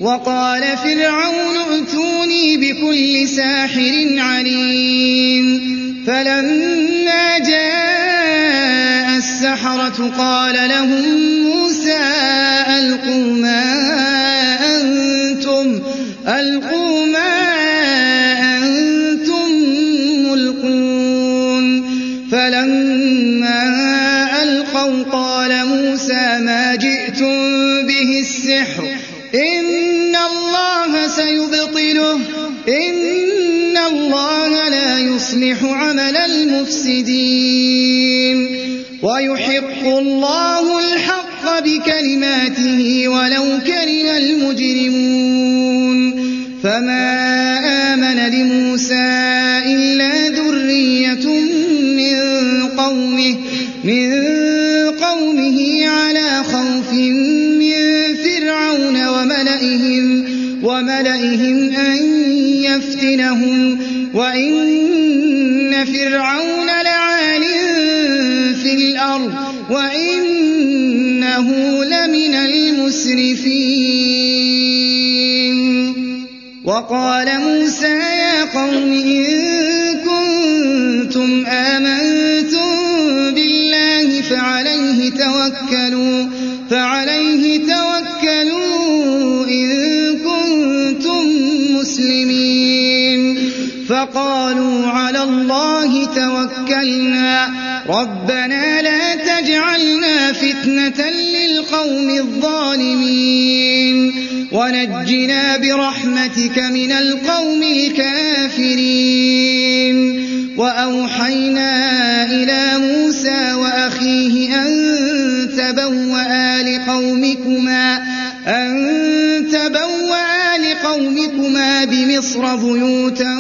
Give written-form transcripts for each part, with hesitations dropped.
وقال فرعون ائتوني بكل ساحر عليم فلما جاء السحرة قال لهم موسى ألقوا ما أنتم ملقون فلما ألقوا قال موسى ما جئتم به السحر إن الله سيبطله إن الله لا يصلح عمل المفسدين ويحق الله الحق بكلماته ولو كره المجرمون فما آمن لموسى إلا ذرية من قومه على خوف من فرعون وملئهم أن يفتنهم وإن فرعون لعال في الأرض وإنه لمن المسرفين وقال موسى يا قوم إن كنتم آمنتم بالله فعليه توكلوا إن كنتم مسلمين فقالوا على الله توكلنا ربنا لا تجعلنا فتنة للقوم الظالمين ونجنا برحمتك من القوم الكافرين وأوحينا إلى موسى وأخيه أن تبوأ لقومكما بمصر بيوتا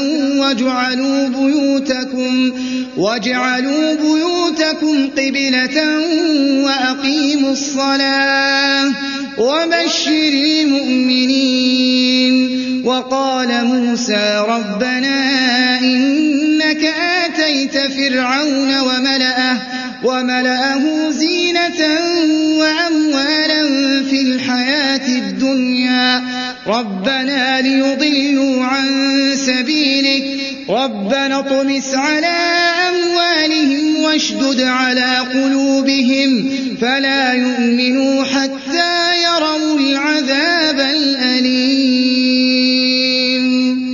واجعلوا بيوتكم قبلة وأقيموا الصلاة وبشر المؤمنين وقال موسى ربنا إنك آتيت فرعون وملأه زينة وأموالا في الحياة الدنيا ربنا ليضلوا عن سبيلك ربنا اطمس على أموالهم واشدد على قلوبهم فلا يؤمنوا حتى يروا العذاب الأليم